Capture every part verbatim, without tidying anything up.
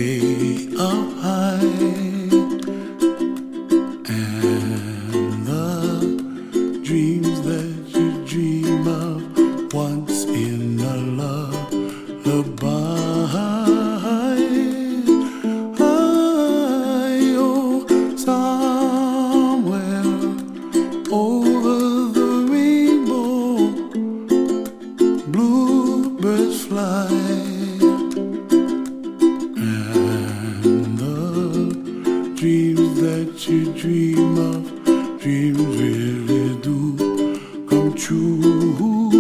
way up high, and the dreams that you dream of once in a lullaby. Oh, somewhere over the rainbow, bluebirds fly. Dreams that you dream of, dreams really do come true.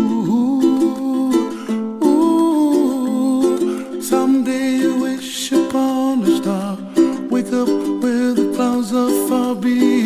Ooh, someday you wish upon a star, wake up where the clouds are far behind.